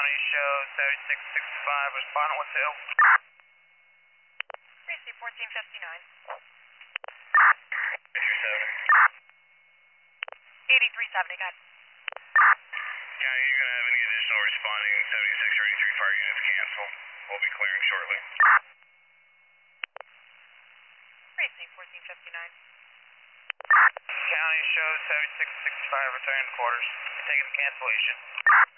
County shows 7665, responding with who? Precinct 1459. Issue 8370, got it. County, you're going to have any additional responding 76 or 83 fire units cancel. We'll be clearing shortly. Precinct 1459. County shows 7665, returning to quarters. Taking the cancellation.